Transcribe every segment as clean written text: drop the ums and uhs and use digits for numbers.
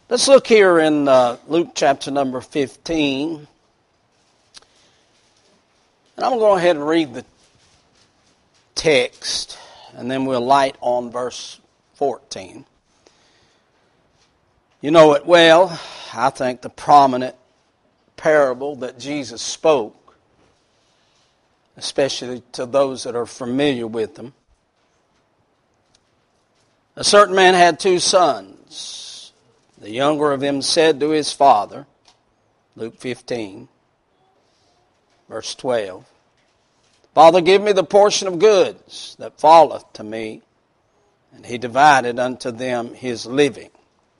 Let's look here in Luke chapter number 15. And I'm going to go ahead and read the text, and then we'll light on verse 14. You know it well. I think the prominent parable that Jesus spoke, especially to those that are familiar with them. A certain man had two sons. The younger of them said to his father, Luke 15, verse 12, Father, give me the portion of goods that falleth to me. And he divided unto them his living.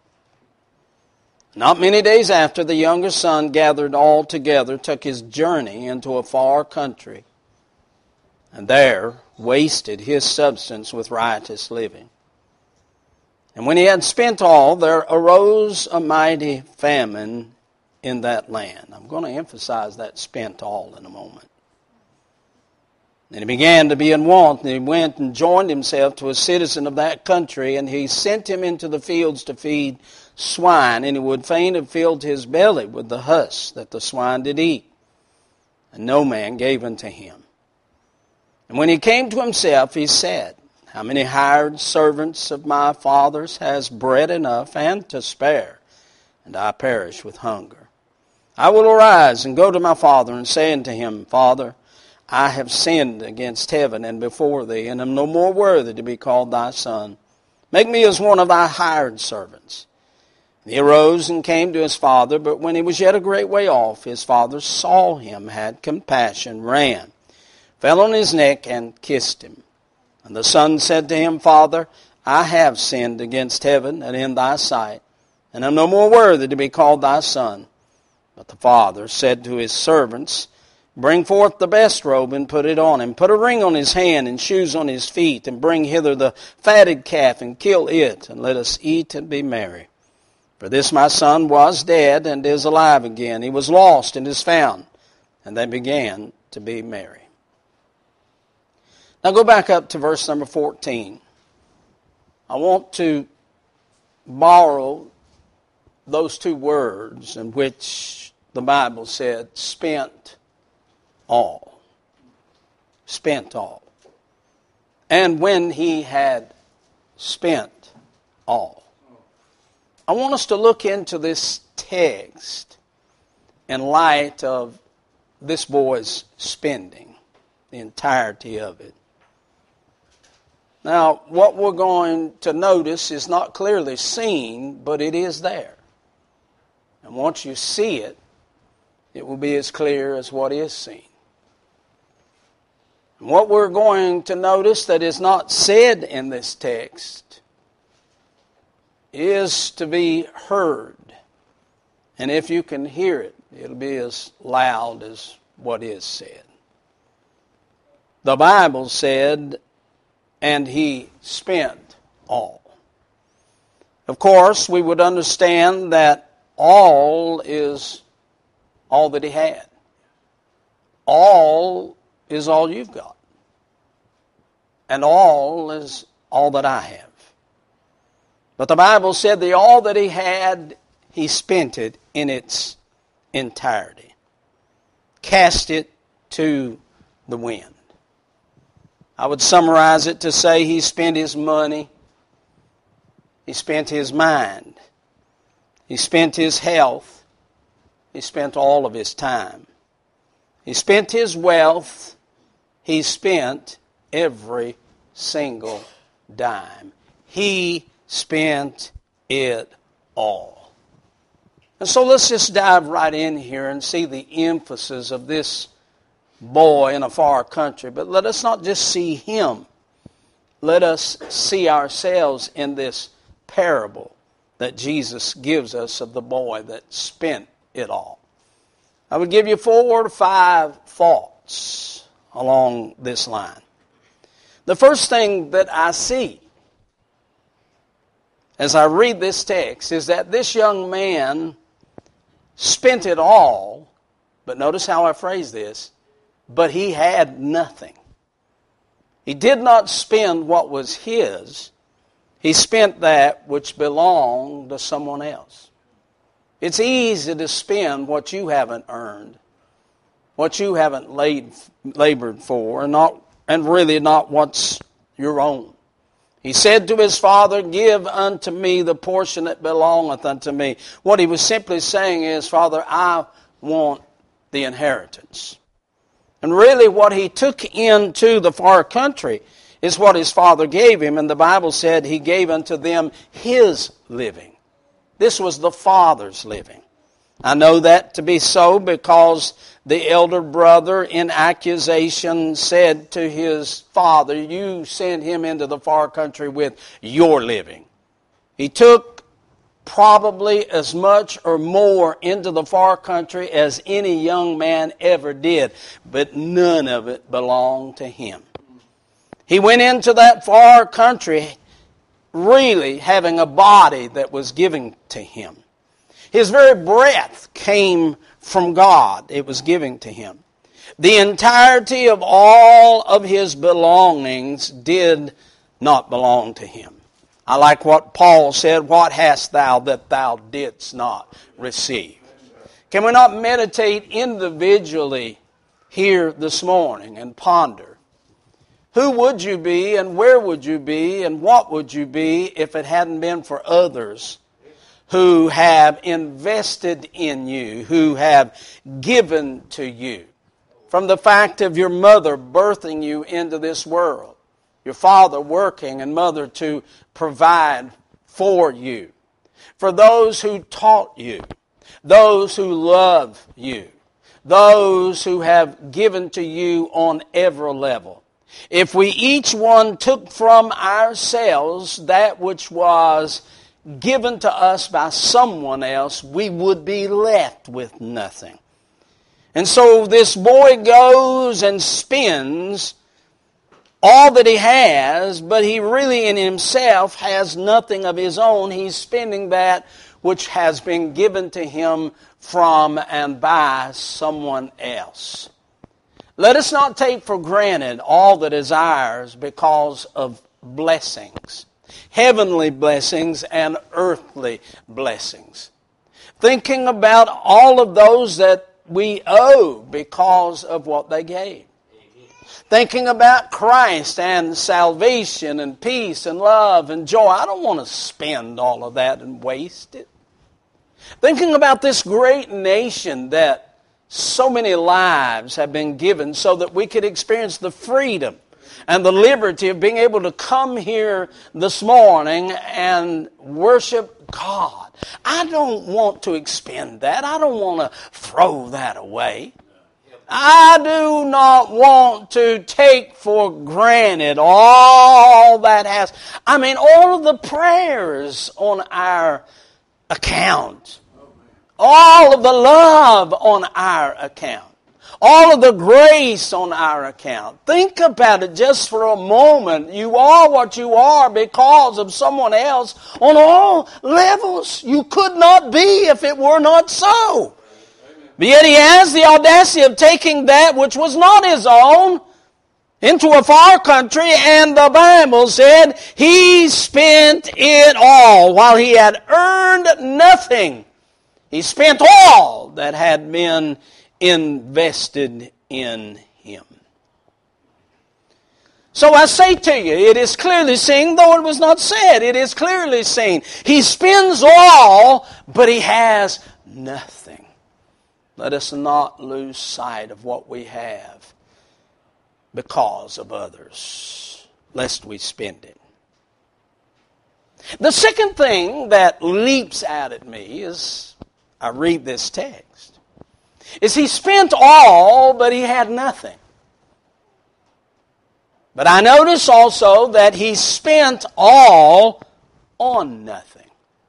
Not many days after, the younger son gathered all together, took his journey into a far country, and there wasted his substance with riotous living. And when he had spent all, there arose a mighty famine in that land. I'm going to emphasize that spent all in a moment. And he began to be in want, and he went and joined himself to a citizen of that country, and he sent him into the fields to feed swine, and he would fain have filled his belly with the husk that the swine did eat. And no man gave unto him. And when he came to himself, he said, How many hired servants of my father's has bread enough and to spare, and I perish with hunger? I will arise and go to my father, and say unto him, Father, I have sinned against heaven and before thee, and am no more worthy to be called thy son. Make me as one of thy hired servants. And he arose and came to his father, but when he was yet a great way off, his father saw him, had compassion, ran, fell on his neck, and kissed him. And the son said to him, Father, I have sinned against heaven and in thy sight, and am no more worthy to be called thy son. But the father said to his servants, Bring forth the best robe and put it on him. Put a ring on his hand and shoes on his feet, and bring hither the fatted calf and kill it, and let us eat and be merry. For this my son was dead and is alive again. He was lost and is found. And they began to be merry. Now go back up to verse number 14. I want to borrow those two words in which the Bible said, spent all. Spent all. And when he had spent all. I want us to look into this text in light of this boy's spending, the entirety of it. Now, what we're going to notice is not clearly seen, but it is there. And once you see it, it will be as clear as what is seen. And what we're going to notice that is not said in this text is to be heard. And if you can hear it, it'll be as loud as what is said. The Bible said, and he spent all. Of course, we would understand that all is all that he had. All is all you've got. And all is all that I have. But the Bible said that all that he had, he spent it in its entirety. Cast it to the wind. I would summarize it to say he spent his money, he spent his mind, he spent his health, he spent all of his time. He spent his wealth, he spent every single dime. He spent it all. And so let's just dive right in here and see the emphasis of this boy in a far country. But let us not just see him. Let us see ourselves in this parable that Jesus gives us of the boy that spent it all. I would give you 4 to 5 thoughts along this line. The first thing that I see as I read this text is that this young man spent it all, but notice how I phrase this, but he had nothing. He did not spend what was his. He spent that which belonged to someone else. It's easy to spend what you haven't earned, what you haven't labored for, and really not what's your own. He said to his father, "Give unto me the portion that belongeth unto me." What he was simply saying is, "Father, I want the inheritance." And really what he took into the far country is what his father gave him. And the Bible said he gave unto them his living. This was the father's living. I know that to be so because the elder brother in accusation said to his father, "You send him into the far country with your living." He took probably as much or more into the far country as any young man ever did, but none of it belonged to him. He went into that far country really having a body that was given to him. His very breath came from God. It was given to him. The entirety of all of his belongings did not belong to him. I like what Paul said, "What hast thou that thou didst not receive?" Can we not meditate individually here this morning and ponder? Who would you be and where would you be and what would you be if it hadn't been for others who have invested in you, who have given to you? From the fact of your mother birthing you into this world, your father working and mother to provide for you. For those who taught you, those who love you, those who have given to you on every level. If we each one took from ourselves that which was given to us by someone else, we would be left with nothing. And so this boy goes and spends all that he has, but he really in himself has nothing of his own. He's spending that which has been given to him from and by someone else. Let us not take for granted all that is ours because of blessings, heavenly blessings and earthly blessings. Thinking about all of those that we owe because of what they gave. Thinking about Christ and salvation and peace and love and joy. I don't want to spend all of that and waste it. Thinking about this great nation that so many lives have been given so that we could experience the freedom and the liberty of being able to come here this morning and worship God. I don't want to expend that. I don't want to throw that away. I do not want to take for granted all that has, all of the prayers on our account, all of the love on our account, all of the grace on our account. Think about it just for a moment. You are what you are because of someone else on all levels. You could not be if it were not so. But yet he has the audacity of taking that which was not his own into a far country, and the Bible said he spent it all while he had earned nothing. He spent all that had been invested in him. So I say to you, it is clearly seen, though it was not said, it is clearly seen. He spends all, but he has nothing. Let us not lose sight of what we have because of others, lest we spend it. The second thing that leaps out at me as I read this text is he spent all, but he had nothing. But I notice also that he spent all on nothing.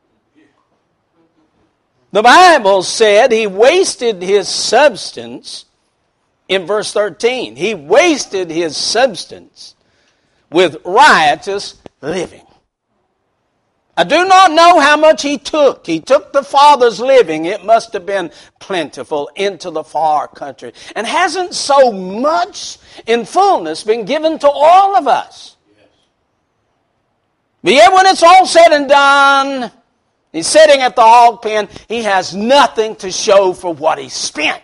The Bible said he wasted his substance in verse 13. He wasted his substance with riotous living. I do not know how much he took. He took the Father's living, it must have been plentiful, into the far country. And hasn't so much in fullness been given to all of us? But yet when it's all said and done, He's sitting at the hog pen. He has nothing to show for what he spent.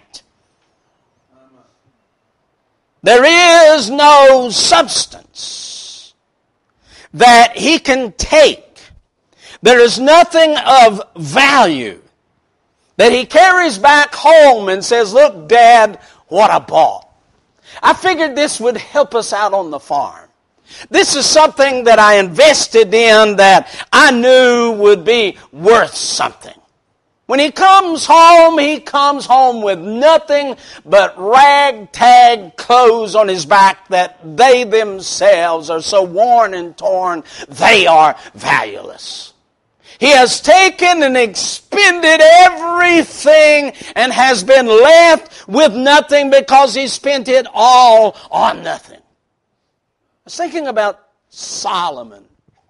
There is no substance that he can take. There is nothing of value that he carries back home and says, look, Dad, what I bought. I figured this would help us out on the farm. This is something that I invested in that I knew would be worth something. When he comes home with nothing but ragtag clothes on his back that they themselves are so worn and torn, they are valueless. He has taken and expended everything and has been left with nothing because he spent it all on nothing. I was thinking about Solomon.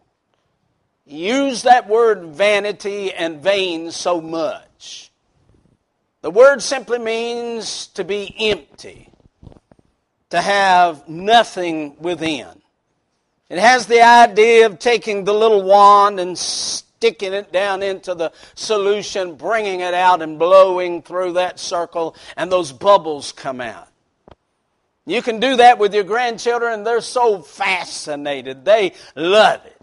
He used that word vanity and vain so much. The word simply means to be empty, to have nothing within. It has the idea of taking the little wand and sticking it down into the solution, bringing it out and blowing through that circle, and those bubbles come out. You can do that with your grandchildren, and they're so fascinated. They love it.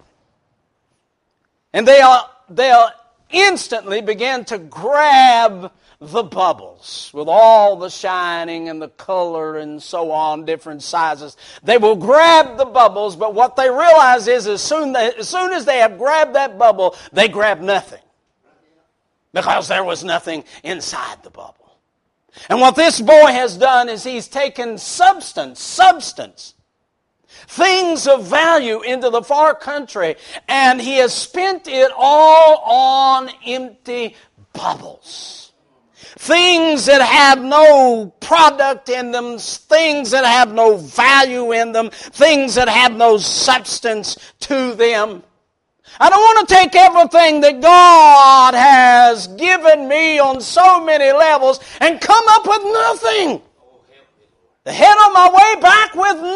And they'll instantly begin to grab the bubbles with all the shining and the color and so on, different sizes. They will grab the bubbles, but what they realize is as soon as they have grabbed that bubble, they grab nothing. Because there was nothing inside the bubble. And what this boy has done is he's taken substance, things of value into the far country, and he has spent it all on empty bubbles. Things that have no product in them, things that have no value in them, things that have no substance to them. I don't want to take everything that God has given me on so many levels and come up with nothing. Head on my way back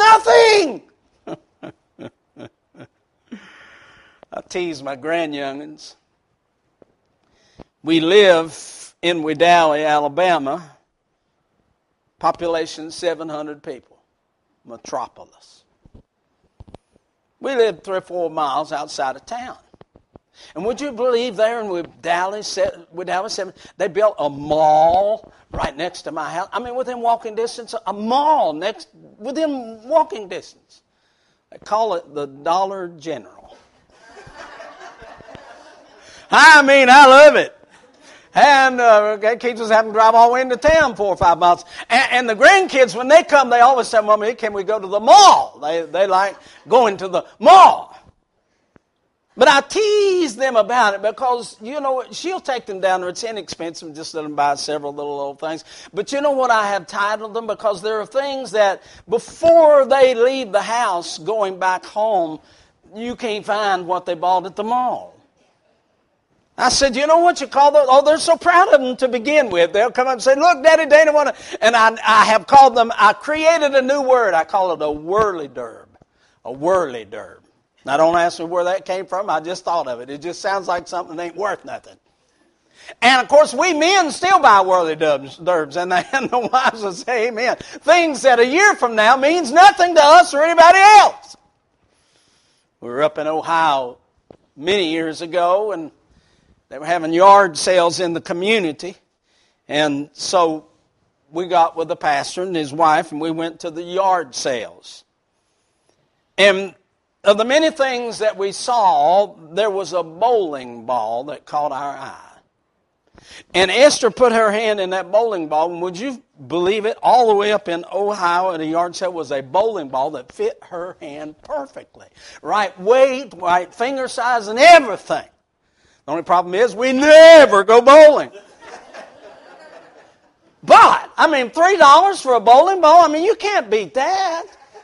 with nothing. I tease my grandyoungins. We live in Wedowee, Alabama. Population 700 people. Metropolis. We lived 3 or 4 miles outside of town. And would you believe there in Wedowee, they built a mall right next to my house. I mean, within walking distance, a mall within walking distance. They call it the Dollar General. I mean, I love it. And it keeps us having to drive all the way into town 4 or 5 miles. And the grandkids, when they come, they always say, Mommy, can we go to the mall? They like going to the mall. But I tease them about it because, you know, she'll take them down there. It's inexpensive. Just let them buy several little old things. But you know what I have titled them? Because there are things that before they leave the house going back home, you can't find what they bought at the mall. I said, you know what you call those? Oh, they're so proud of them to begin with. They'll come up and say, look, Daddy, Dana, and I have called them, I created a new word. I call it a whirly-derb. A whirly-derb. Now, don't ask me where that came from. I just thought of it. It just sounds like something that ain't worth nothing. And, of course, we men still buy whirly-derbs, and the wives will say amen. Things that a year from now means nothing to us or anybody else. We were up in Ohio many years ago, and they were having yard sales in the community. And so we got with the pastor and his wife, and we went to the yard sales. And of the many things that we saw, there was a bowling ball that caught our eye. And Esther put her hand in that bowling ball, and would you believe it, all the way up in Ohio at a yard sale was a bowling ball that fit her hand perfectly. Right weight, right finger size, and everything. The only problem is we never go bowling. But, I mean, $3 for a bowling ball, I mean, you can't beat that.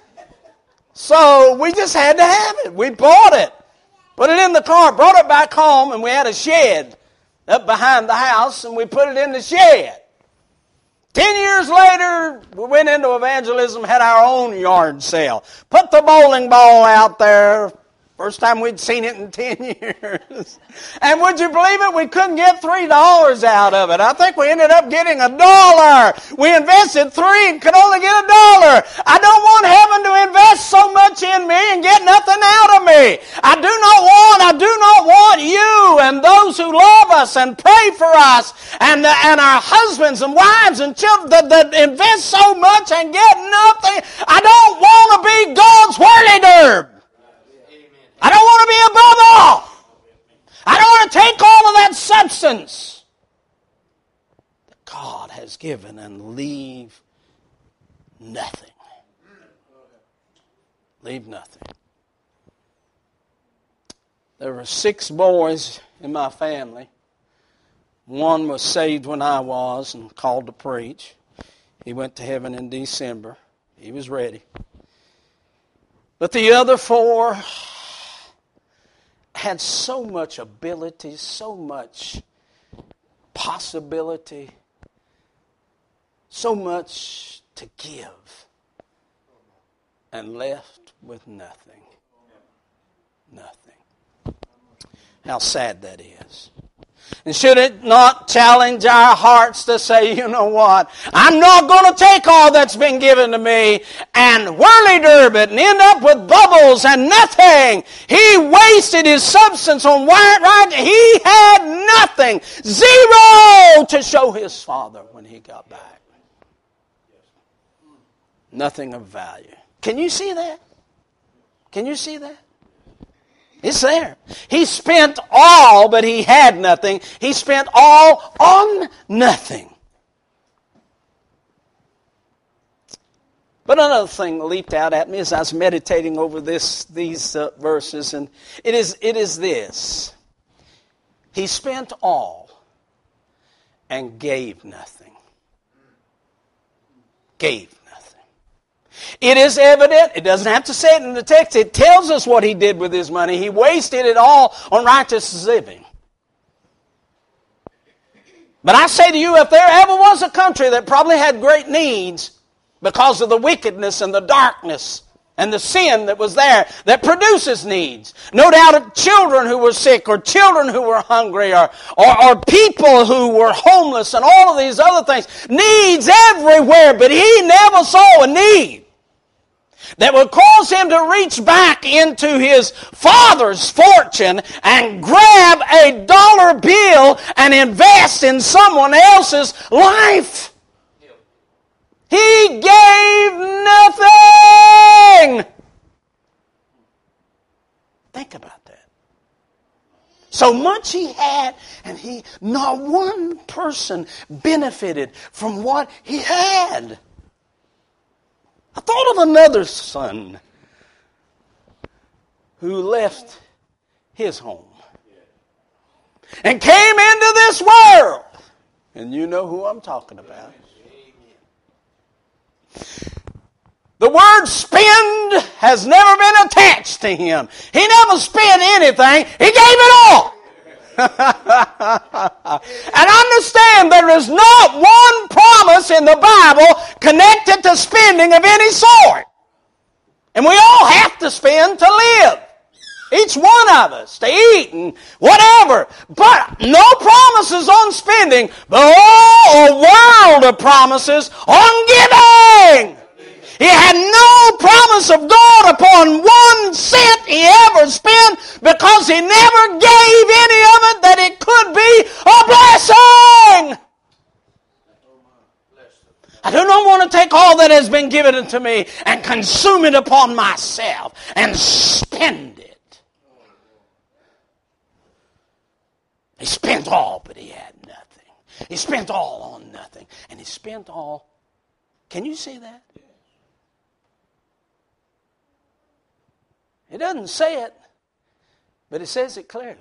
So we just had to have it. We bought it, put it in the car, brought it back home, and we had a shed up behind the house, and we put it in the shed. 10 years later, we went into evangelism, had our own yard sale. Put the bowling ball out there, First time we'd seen it in 10 years. And would you believe it? We couldn't get $3 out of it. I think we ended up getting $1. We invested $3 and could only get $1. I don't want heaven to invest so much in me and get nothing out of me. I do not want you and those who love us and pray for us and our husbands and wives and children that invest so much and get nothing. I don't want to be God's whirly-derb. I don't want to be above all. I don't want to take all of that substance that God has given and leave nothing. Leave nothing. There were 6 boys in my family. One was saved when I was and called to preach. He went to heaven in December. He was ready. But the other 4 had so much ability, so much possibility, so much to give, and left with nothing. Nothing. How sad that is. And should it not challenge our hearts to say, you know what, I'm not going to take all that's been given to me and whirly-derb it and end up with bubbles and nothing. He wasted his substance on right. He had nothing. 0 to show his father when he got back. Nothing of value. Can you see that? Can you see that? It's there. He spent all, but he had nothing. He spent all on nothing. But another thing leaped out at me as I was meditating over these verses, and it is this. He spent all and gave nothing. Gave nothing. It is evident, it doesn't have to say it in the text, it tells us what he did with his money. He wasted it all on righteous living. But I say to you, if there ever was a country that probably had great needs because of the wickedness and the darkness and the sin that was there that produces needs. No doubt children who were sick or children who were hungry or people who were homeless and all of these other things. Needs everywhere, but he never saw a need that would cause him to reach back into his father's fortune and grab a dollar bill and invest in someone else's life. He gave nothing. Think about that. So much he had, and not one person benefited from what he had. I thought of another son who left his home and came into this world. And you know who I'm talking about. The word spend has never been attached to him. He never spent anything. He gave it all. And understand there is not one promise in the Bible connected to spending of any sort. And we all have to spend to live. Each one of us, to eat and whatever. But no promises on spending, but a world of promises on giving. He had no promise of God upon 1 cent he ever spent because he never gave any of it that it could be a blessing. I do not want to take all that has been given unto me and consume it upon myself and spend it. He spent all, but he had nothing. He spent all on nothing. And he spent all. Can you see that? It doesn't say it, but it says it clearly.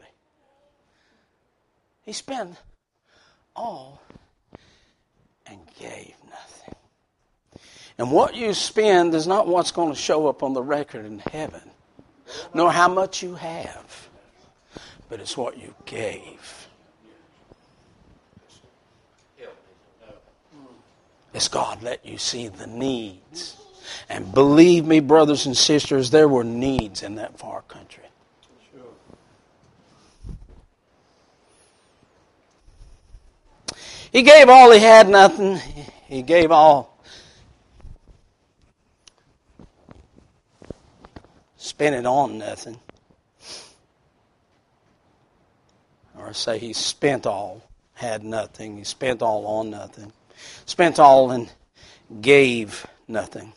He spent all and gave nothing. And what you spend is not what's going to show up on the record in heaven, nor how much you have, but it's what you gave. As God let you see the needs. And believe me, brothers and sisters, there were needs in that far country. He gave all he had, nothing. He gave all. Spent it on nothing. Or say he spent all, had nothing. He spent all on nothing. Spent all and gave nothing.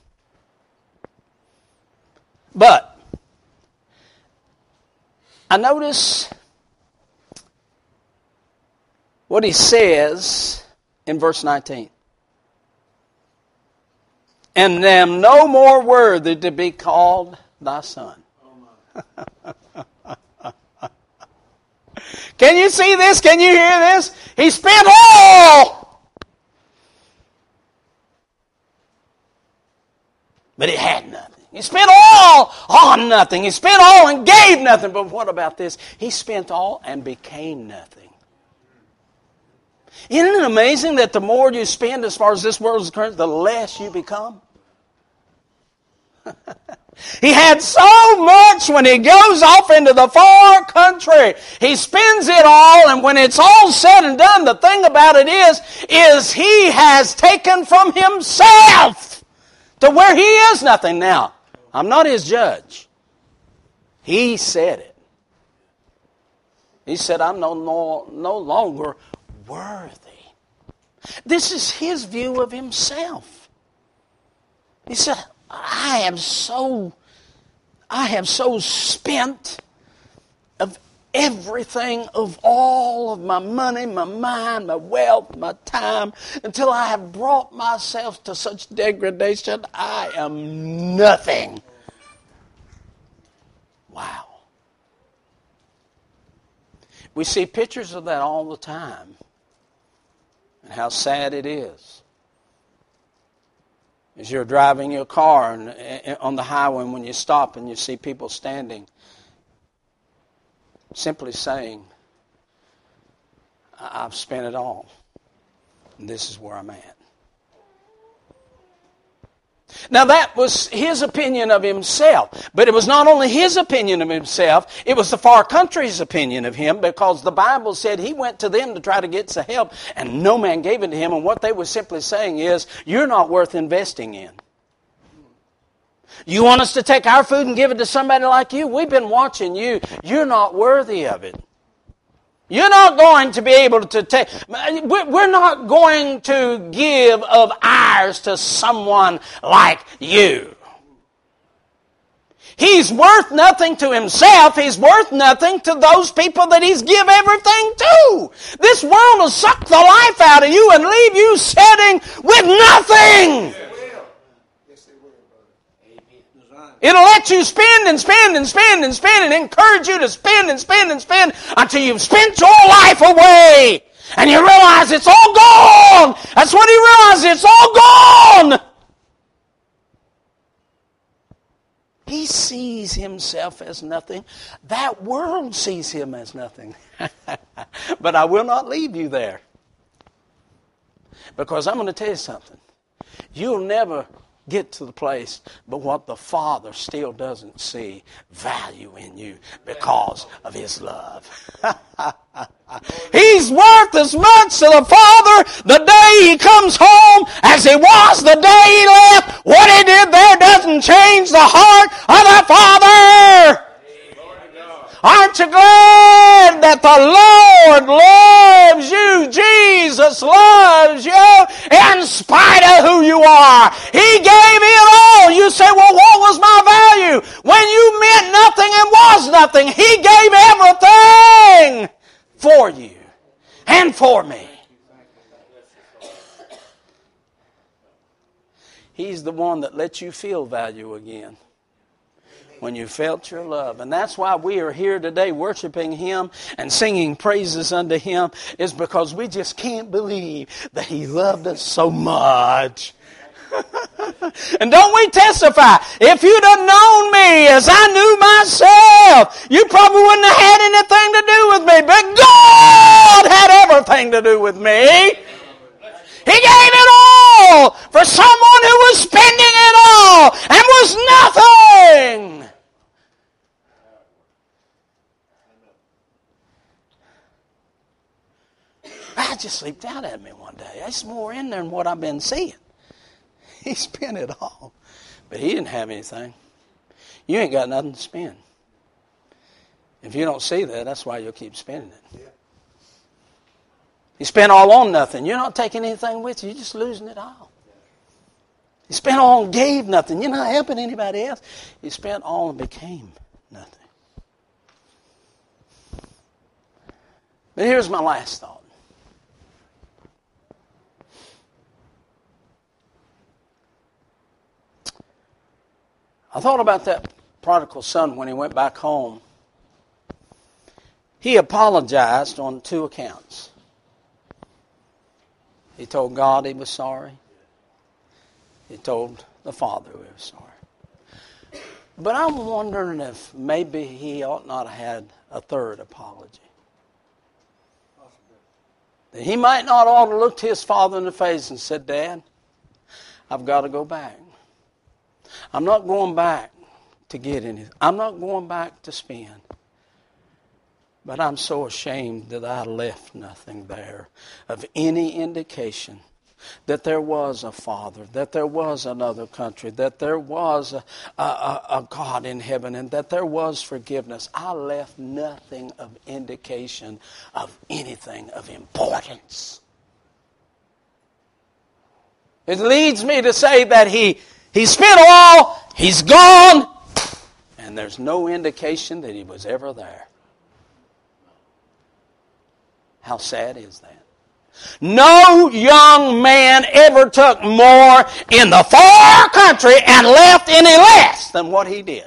But I notice what he says in verse 19. And am no more worthy to be called thy son. Can you see this? Can you hear this? He spent all, but he had nothing. He spent all on nothing. He spent all and gave nothing. But what about this? He spent all and became nothing. Isn't it amazing that the more you spend as far as this world is concerned, the less you become? He had so much when he goes off into the far country. He spends it all, and when it's all said and done, the thing about it is he has taken from himself to where he is nothing now. I'm not his judge. He said it. He said, I'm no longer worthy. This is his view of himself. He said, I have so spent of everything, of all of my money, my mind, my wealth, my time, until I have brought myself to such degradation, I am nothing. Wow. We see pictures of that all the time, and how sad it is. As you're driving your car and on the highway, and when you stop and you see people standing, simply saying, I've spent it all, and this is where I'm at. Now that was his opinion of himself, but it was not only his opinion of himself, it was the far country's opinion of him, because the Bible said he went to them to try to get some help, and no man gave it to him, and what they were simply saying is, you're not worth investing in. You want us to take our food and give it to somebody like you? We've been watching you. You're not worthy of it. You're not going to be able to take, we're not going to give of ours to someone like you. He's worth nothing to himself. He's worth nothing to those people that he's give everything to. This world will suck the life out of you and leave you sitting with nothing. It'll let you spend and spend and spend and spend and encourage you to spend and spend and spend until you've spent your life away. And you realize it's all gone. That's what he realized. It's all gone. He sees himself as nothing. That world sees him as nothing. But I will not leave you there. Because I'm going to tell you something. You'll never get to the place, but what the Father still doesn't see value in you because of his love. He's worth as much to the Father the day he comes home as he was the day he left. What he did there doesn't change the heart of the Father. Aren't you glad that the Lord loves you? Jesus loves you in spite of who you are. He gave it all. You say, well, what was my value? When you meant nothing and was nothing, he gave everything for you and for me. He's the one that lets you feel value again. When you felt your love. And that's why we are here today worshiping him and singing praises unto him, is because we just can't believe that he loved us so much. And don't we testify, if you'd have known me as I knew myself, you probably wouldn't have had anything to do with me, but God had everything to do with me. He gave it all for someone who was spending it all and was nothing. I just leaped out at me one day. There's more in there than what I've been seeing. He spent it all. But he didn't have anything. You ain't got nothing to spend. If you don't see that, that's why you'll keep spending it. Yeah. You spend all on nothing. You're not taking anything with you. You're just losing it all. You spent all and gave nothing. You're not helping anybody else. You spent all and became nothing. But here's my last thought. I thought about that prodigal son when he went back home. He apologized on 2 accounts. He told God he was sorry. He told the Father he was sorry. But I'm wondering if maybe he ought not have had a third apology. That he might not ought to look his father in the face and said, Dad, I've got to go back. I'm not going back to get anything. I'm not going back to spend. But I'm so ashamed that I left nothing there of any indication that there was a Father, that there was another country, that there was a God in heaven, and that there was forgiveness. I left nothing of indication of anything of importance. It leads me to say that he spent all, he's gone, and there's no indication that he was ever there. How sad is that? No young man ever took more in the far country and left any less than what he did.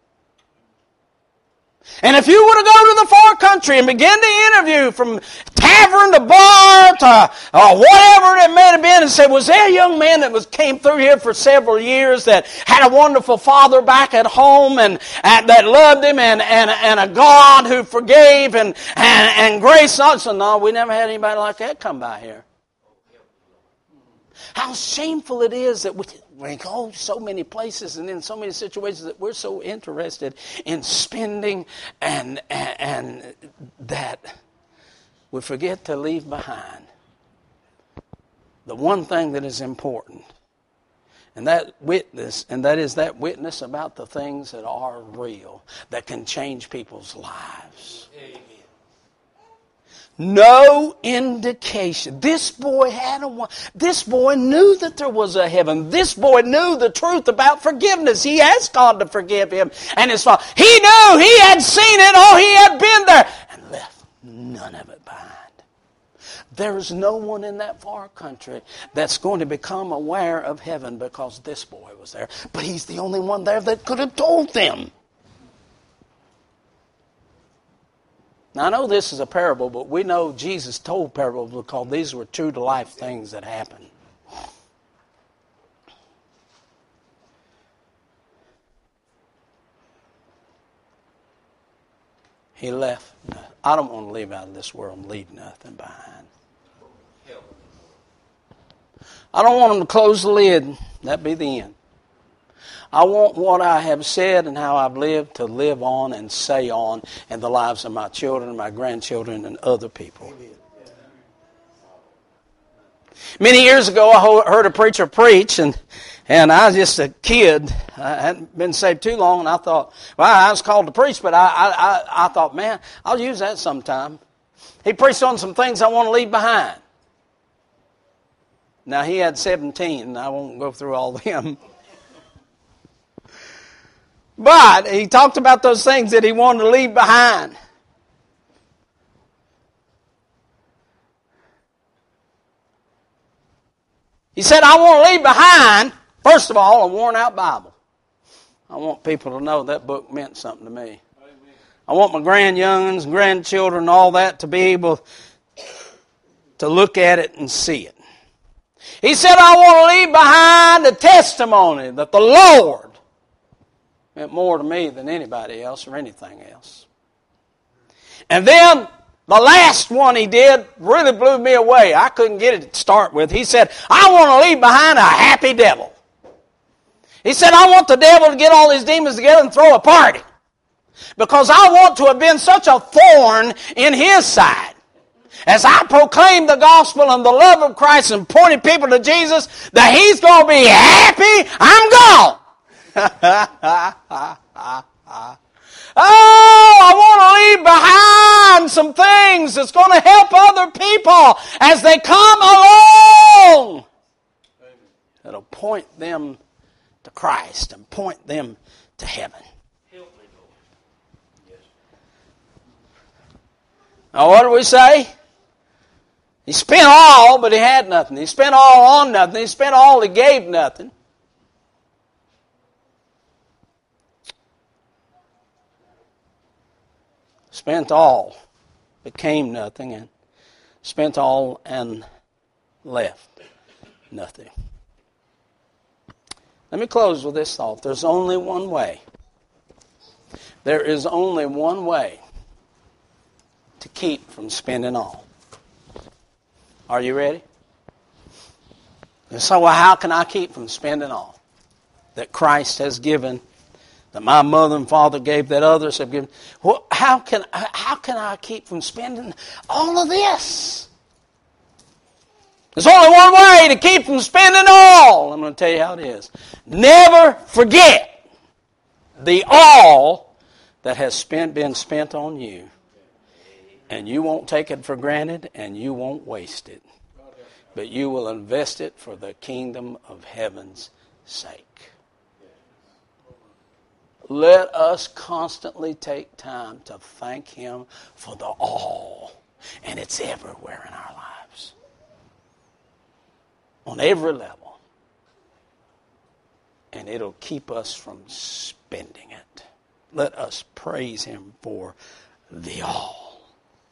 And if you were to go to the far country and begin to interview from tavern to bar to whatever it may have been and say, was there a young man that came through here for several years that had a wonderful father back at home and that loved him and a God who forgave and grace? So no, we never had anybody like that come by here. How shameful it is that we go so many places and in so many situations that we're so interested in spending and that we forget to leave behind the one thing that is important. And that is that witness about the things that are real, that can change people's lives. Amen. No indication. This boy This boy knew that there was a heaven. This boy knew the truth about forgiveness. He asked God to forgive him and his father. He knew, he had seen it, he had been there, and left none of it behind. There's no one in that far country that's going to become aware of heaven because this boy was there. But he's the only one there that could have told them. Now, I know this is a parable, but we know Jesus told parables because these were true-to-life things that happened. He left. I don't want to leave out of this world and leave nothing behind. I don't want him to close the lid. That'd be the end. I want what I have said and how I've lived to live on and say on in the lives of my children, my grandchildren, and other people. Many years ago, I heard a preacher preach, and I was just a kid. I hadn't been saved too long, and I thought, well, I was called to preach, but I thought, man, I'll use that sometime. He preached on some things I want to leave behind. Now, he had 17, and I won't go through all of them. But he talked about those things that he wanted to leave behind. He said, I want to leave behind, first of all, a worn-out Bible. I want people to know that book meant something to me. I want my grandyoungins, grandchildren, all that to be able to look at it and see it. He said, I want to leave behind a testimony that the Lord meant more to me than anybody else or anything else. And then the last one he did really blew me away. I couldn't get it to start with. He said, I want to leave behind a happy devil. He said, I want the devil to get all his demons together and throw a party. Because I want to have been such a thorn in his side. as I proclaim the gospel and the love of Christ and pointing people to Jesus, that He's going to be happy, I'm gone. Oh, I want to leave behind some things that's going to help other people as they come along. That'll point them to Christ and point them to heaven. Now what do we say? He spent all, but he had nothing. He spent all on nothing. He spent all, he gave nothing. Spent all, became nothing, and spent all and left nothing. Let me close with this thought. There's only one way. There is only one way to keep from spending all. Are you ready? And so, well, how can I keep from spending all that Christ has given, that my mother and father gave, that others have given? Well, how can I keep from spending all of this? There's only one way to keep from spending all. I'm going to tell you how it is. Never forget the all that has been spent on you. And you won't take it for granted, and you won't waste it. But you will invest it for the kingdom of heaven's sake. Let us constantly take time to thank Him for the all. And it's everywhere in our lives. On every level. And it'll keep us from spending it. Let us praise Him for the all.